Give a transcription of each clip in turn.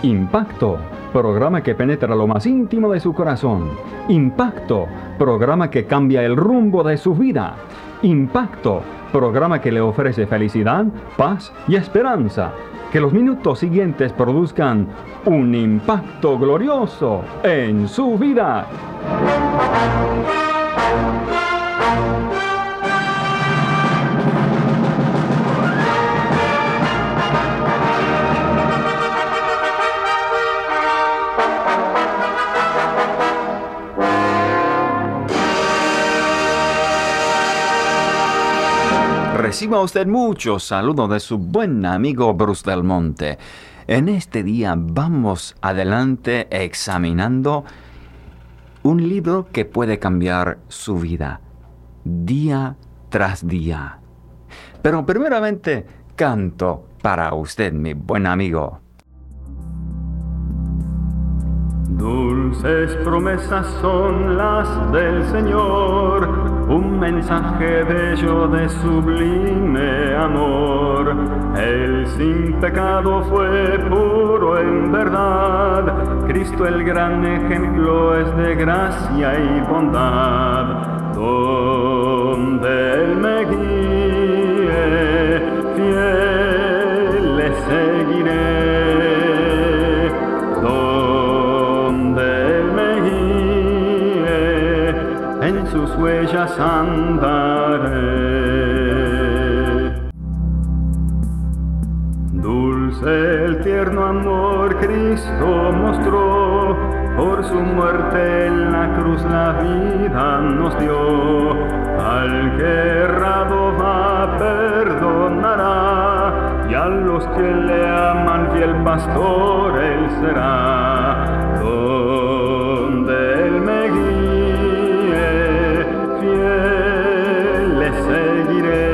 Impacto, programa que penetra lo más íntimo de su corazón. Impacto, programa que cambia el rumbo de su vida. Impacto, programa que le ofrece felicidad, paz y esperanza. Que los minutos siguientes produzcan un impacto glorioso en su vida. Reciba usted muchos saludos de su buen amigo Bruce Del Monte. En este día vamos adelante examinando un libro que puede cambiar su vida día tras día. Pero primeramente canto para usted, mi buen amigo. Dulces promesas son las del Señor, un mensaje bello de sublime amor. Él sin pecado fue puro en verdad, Cristo el gran ejemplo es de gracia y bondad. Donde Él me guíe, fiel le seguiré. En sus huellas andaré. Dulce el tierno amor Cristo mostró, por su muerte en la cruz la vida nos dio. Al que errado va perdonará, y a los que le aman fiel pastor Él será. Donde Él me guíe, fiel le seguiré.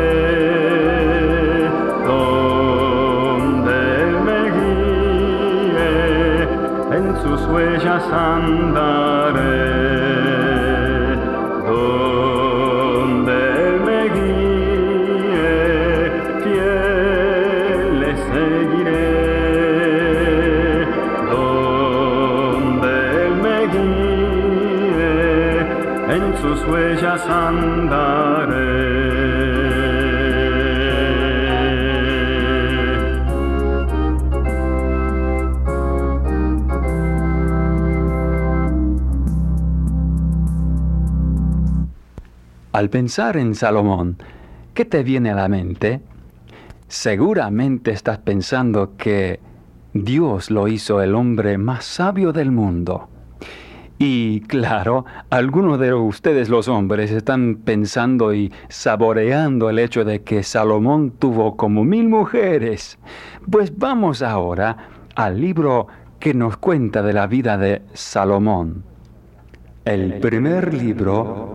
Donde Él me guíe, en sus huellas andaré. Donde Él me guíe, fiel le seguiré. Donde Él me guíe, en sus huellas andaré. Al pensar en Salomón, ¿qué te viene a la mente? Seguramente estás pensando que Dios lo hizo el hombre más sabio del mundo. Y claro, algunos de ustedes los hombres están pensando y saboreando el hecho de que Salomón tuvo como 1000 mujeres. Pues vamos ahora al libro que nos cuenta de la vida de Salomón. El primer libro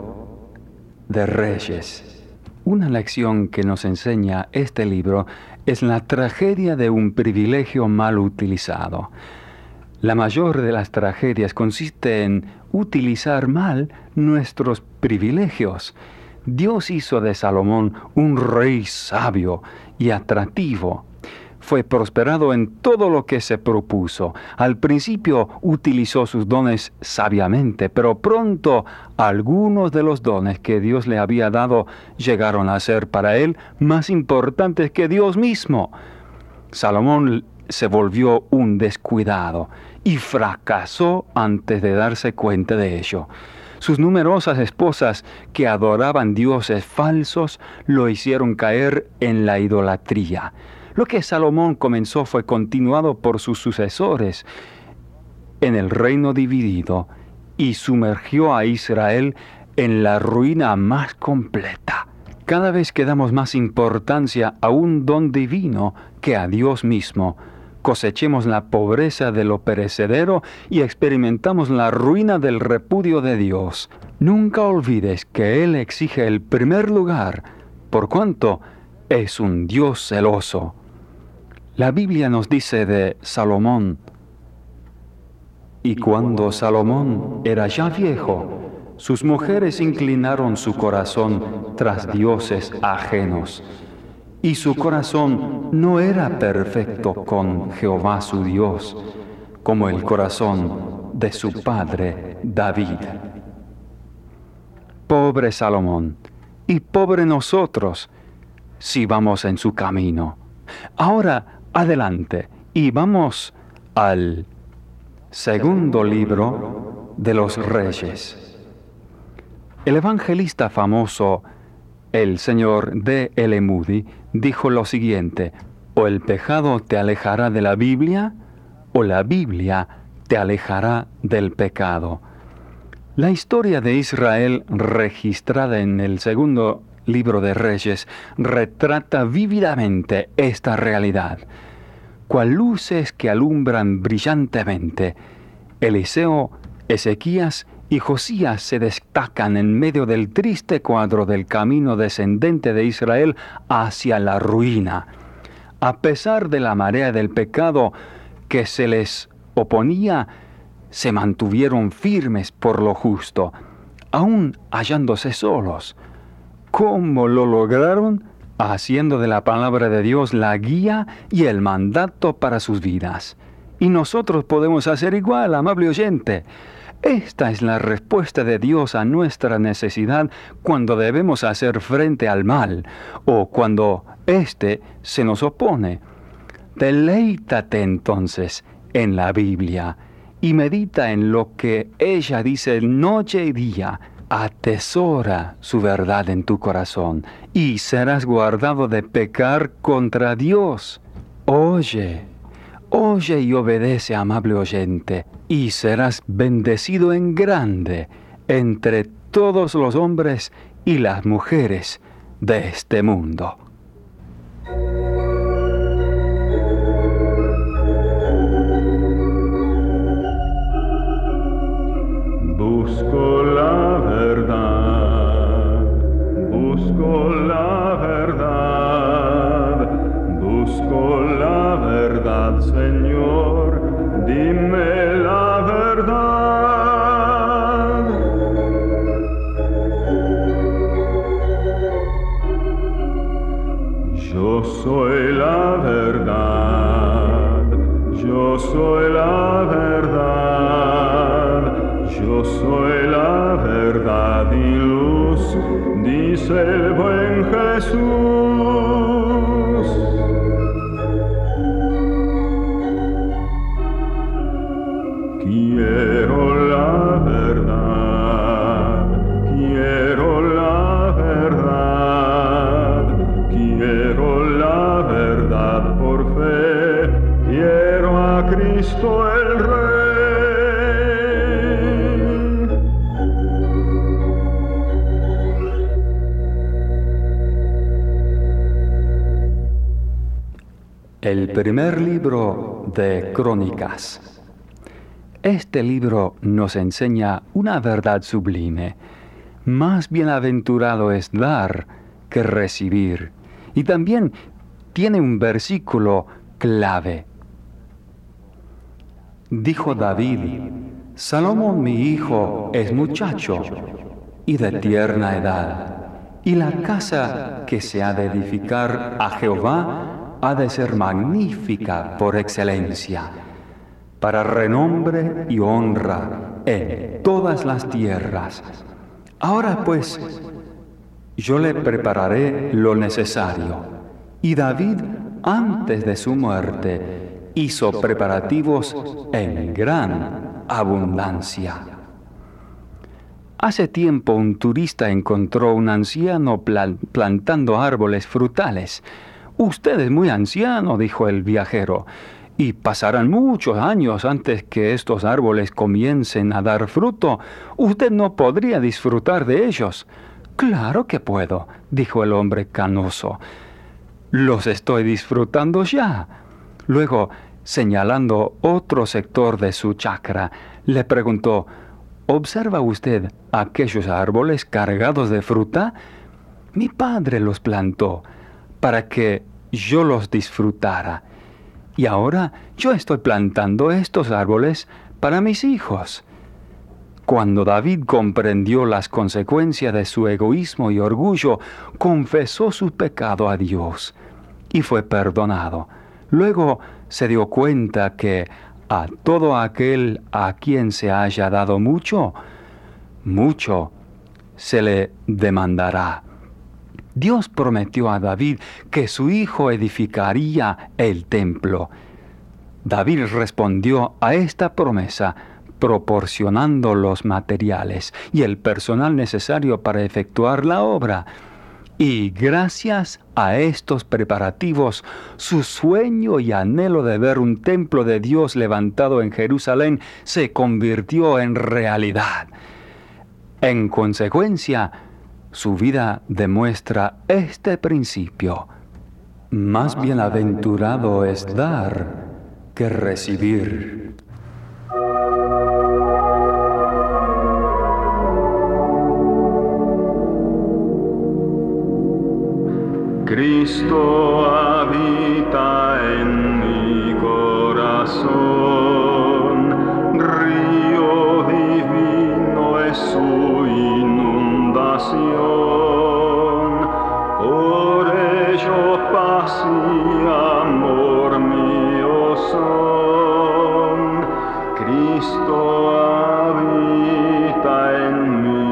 de Reyes. Una lección que nos enseña este libro es la tragedia de un privilegio mal utilizado. La mayor de las tragedias consiste en utilizar mal nuestros privilegios. Dios hizo de Salomón un rey sabio y atractivo. Fue prosperado en todo lo que se propuso. Al principio utilizó sus dones sabiamente, pero pronto algunos de los dones que Dios le había dado llegaron a ser para él más importantes que Dios mismo. Salomón se volvió un descuidado y fracasó antes de darse cuenta de ello. Sus numerosas esposas que adoraban dioses falsos lo hicieron caer en la idolatría. Lo que Salomón comenzó fue continuado por sus sucesores en el reino dividido y sumergió a Israel en la ruina más completa. Cada vez que damos más importancia a un don divino que a Dios mismo, cosechemos la pobreza de lo perecedero y experimentamos la ruina del repudio de Dios. Nunca olvides que Él exige el primer lugar, por cuanto es un Dios celoso. La Biblia nos dice de Salomón: y cuando Salomón era ya viejo, sus mujeres inclinaron su corazón tras dioses ajenos, y su corazón no era perfecto con Jehová su Dios, como el corazón de su padre David. Pobre Salomón, y pobre nosotros, si vamos en su camino. Ahora, adelante, y vamos al segundo libro de los Reyes. El evangelista famoso, el señor D. L. Moody, dijo lo siguiente: o el pecado te alejará de la Biblia, o la Biblia te alejará del pecado. La historia de Israel, registrada en el segundo libro de Reyes, retrata vívidamente esta realidad. Cual luces que alumbran brillantemente, Eliseo, Ezequías y Josías se destacan en medio del triste cuadro del camino descendente de Israel hacia la ruina. A pesar de la marea del pecado que se les oponía, se mantuvieron firmes por lo justo, aún hallándose solos. ¿Cómo lo lograron? Haciendo de la palabra de Dios la guía y el mandato para sus vidas. Y nosotros podemos hacer igual, amable oyente. Esta es la respuesta de Dios a nuestra necesidad cuando debemos hacer frente al mal o cuando éste se nos opone. Deleítate entonces en la Biblia y medita en lo que ella dice noche y día. Atesora su verdad en tu corazón y serás guardado de pecar contra Dios. Oye y obedece, amable oyente, y serás bendecido en grande entre todos los hombres y las mujeres de este mundo. Busco la verdad, busco la verdad, busco la verdad, Señor, dime la verdad. Yo soy la verdad, yo soy la verdad, yo soy la verdad y luz, dice el buen Jesús. Quiero la verdad, quiero la verdad, quiero la verdad por fe, quiero a Cristo el Rey. El primer libro de Crónicas. Este libro nos enseña una verdad sublime. Más bienaventurado es dar que recibir. Y también tiene un versículo clave. Dijo David: Salomón mi hijo es muchacho y de tierna edad, y la casa que se ha de edificar a Jehová ha de ser magnífica por excelencia, para renombre y honra en todas las tierras. Ahora pues, yo le prepararé lo necesario. Y David, antes de su muerte, hizo preparativos en gran abundancia. Hace tiempo un turista encontró un anciano plantando árboles frutales. «Usted es muy anciano», dijo el viajero, «y pasarán muchos años antes que estos árboles comiencen a dar fruto. Usted no podría disfrutar de ellos». «Claro que puedo», dijo el hombre canoso. «Los estoy disfrutando ya». Luego, señalando otro sector de su chacra, le preguntó: «¿Observa usted aquellos árboles cargados de fruta? Mi padre los plantó para que yo los disfrutara. Y ahora yo estoy plantando estos árboles para mis hijos». Cuando David comprendió las consecuencias de su egoísmo y orgullo, confesó su pecado a Dios y fue perdonado. Luego se dio cuenta que a todo aquel a quien se haya dado mucho, mucho se le demandará. Dios prometió a David que su hijo edificaría el templo. David respondió a esta promesa proporcionando los materiales y el personal necesario para efectuar la obra. Y gracias a estos preparativos, su sueño y anhelo de ver un templo de Dios levantado en Jerusalén se convirtió en realidad. En consecuencia, su vida demuestra este principio. Más bienaventurado es dar que recibir. Cristo habita en mi corazón, río divino es su inundación, por ello paz y amor mío son, Cristo habita en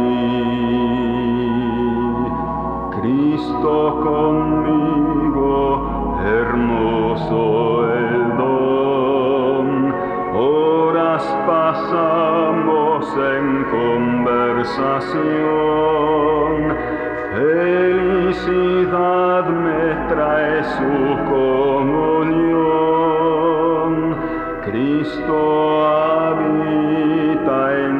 mí, Cristo conmigo, hermoso el don, horas pasamos en conversación, felicidad me trae su comunión, Cristo habita en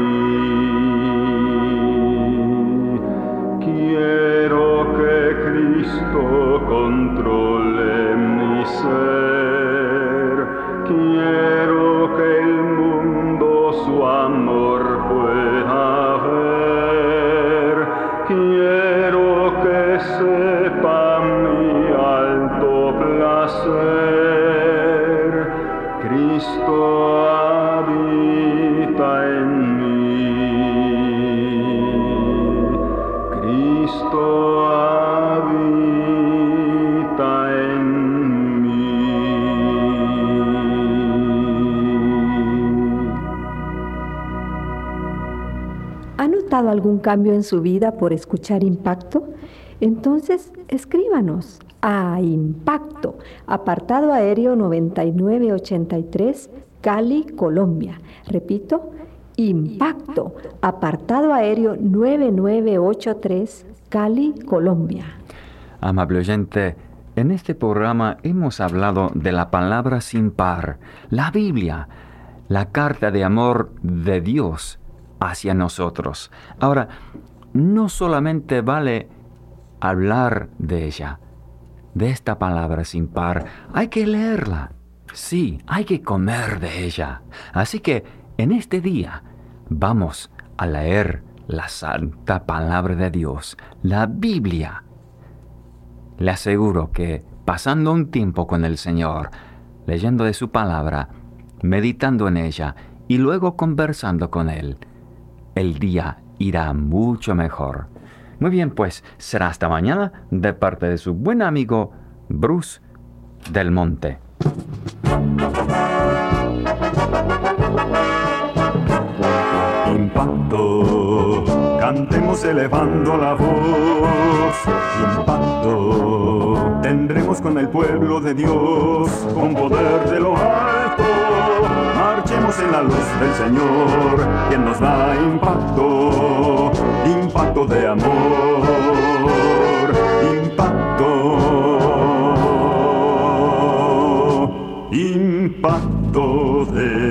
mí. Quiero que Cristo controle mi ser, quiero que el mundo su amor pueda ver, quiero que sepa mi alto placer, Cristo habita en mí, Cristo habita en mí. ¿Ha notado algún cambio en su vida por escuchar Impacto? Entonces, escríbanos a Impacto, apartado aéreo 9983, Cali, Colombia. Repito, Impacto, apartado aéreo 9983, Cali, Colombia. Amable oyente, en este programa hemos hablado de la palabra sin par, la Biblia, la carta de amor de Dios hacia nosotros. Ahora, no solamente vale hablar de ella, de esta palabra sin par, hay que leerla. Sí, hay que comer de ella. Así que en este día vamos a leer la santa palabra de Dios, la Biblia. Le aseguro que pasando un tiempo con el Señor, leyendo de su palabra, meditando en ella y luego conversando con Él, el día irá mucho mejor. Muy bien, pues será hasta mañana de parte de su buen amigo Bruce del Monte. Impacto, cantemos elevando la voz. Impacto, tendremos con el pueblo de Dios, con poder de lo alto. Marchemos en la luz del Señor, quien nos da impacto, impacto de amor, impacto, impacto de